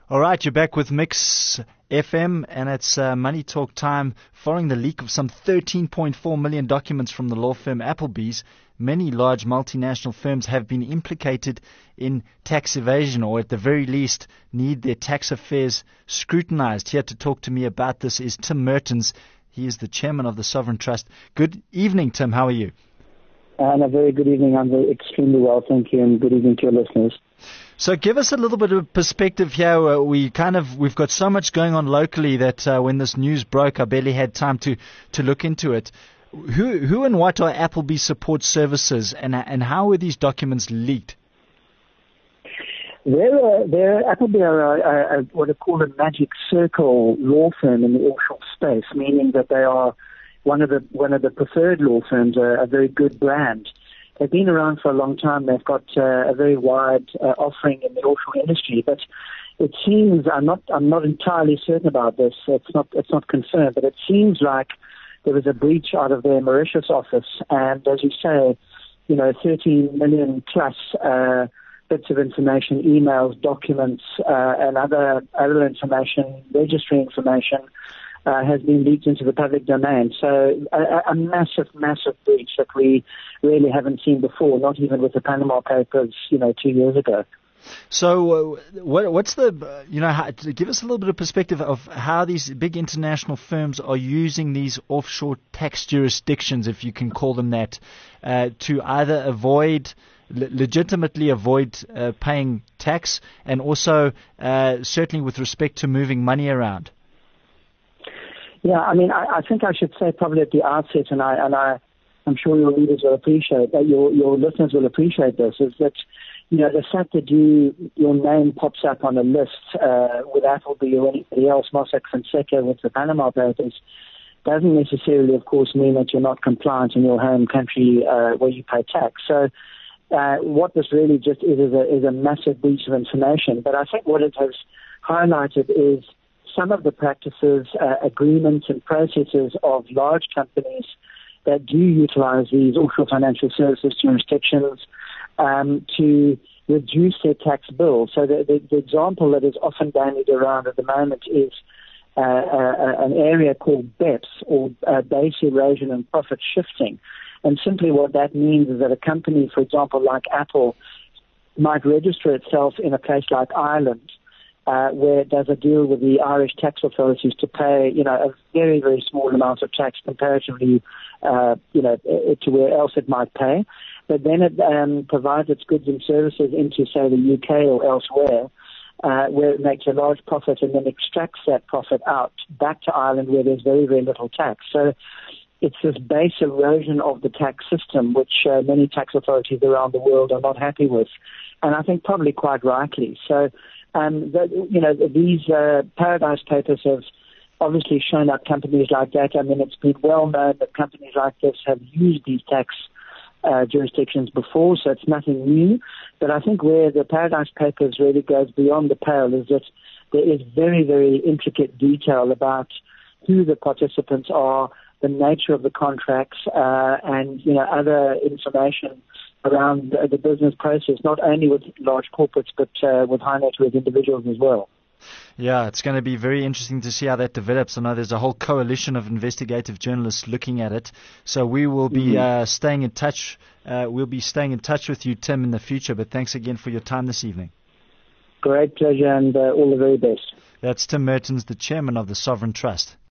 All right, you're back with Mix FM, and it's Money Talk time. Following the leak of some 13.4 million documents from the law firm Applebee's, many large multinational firms have been implicated in tax evasion, or at the very least need their tax affairs scrutinized. Here to talk to me about this is Tim Mertens. He is the chairman of the Sovereign Trust. Good evening, Tim. How are you? A very good evening. I'm extremely well, thank you, and good evening to your listeners. So give us a little bit of perspective here. We've got so much going on locally that when this news broke, I barely had time to look into it. Who and what are Applebee Support Services, and how were these documents leaked? Applebee are what are called a magic circle law firm in the offshore space, meaning that they are one of the preferred law firms, a very good brand. They've been around for a long time. They've got a very wide offering in the offshore industry, but it seems I'm not entirely certain about this. It's not confirmed, but it seems like there was a breach out of their Mauritius office, and as you say, 13 million plus bits of information, emails, documents, and other information, registry information, has been leaked into the public domain. So a massive, massive breach that we really haven't seen before, not even with the Panama Papers, 2 years ago. So what's give us a little bit of perspective of how these big international firms are using these offshore tax jurisdictions, if you can call them that, to either legitimately avoid paying tax, and also certainly with respect to moving money around. Yeah, I think I should say probably at the outset, and I'm sure your readers will appreciate that, your listeners will appreciate this, is that, the fact that your name pops up on a list with Applebee or anybody else, Mossack Fonseca with the Panama Papers, doesn't necessarily, of course, mean that you're not compliant in your home country where you pay tax. So what this really just is a massive breach of information. But I think what it has highlighted is some of the practices, agreements and processes of large companies that do utilize these offshore financial services jurisdictions to reduce their tax bill. So the example that is often bandied around at the moment is an area called BEPS, or base erosion and profit shifting. And simply what that means is that a company, for example, like Apple, might register itself in a place like Ireland, where it does a deal with the Irish tax authorities to pay, a very, very small amount of tax comparatively, to where else it might pay. But then it provides its goods and services into, say, the UK or elsewhere, where it makes a large profit and then extracts that profit out back to Ireland, where there's very, very little tax. So it's this base erosion of the tax system, which many tax authorities around the world are not happy with, and I think probably quite rightly. So these Paradise Papers have obviously shown up companies like that. It's been well known that companies like this have used these tax jurisdictions before, so it's nothing new. But I think where the Paradise Papers really goes beyond the pale is that there is very, very intricate detail about who the participants are, the nature of the contracts, and other information around the business process, not only with large corporates, but with high net worth individuals as well. Yeah, it's going to be very interesting to see how that develops. I know there's a whole coalition of investigative journalists looking at it. So we will be staying in touch. We'll be staying in touch with you, Tim, in the future. But thanks again for your time this evening. Great pleasure, and all the very best. That's Tim Mertens, the chairman of the Sovereign Trust.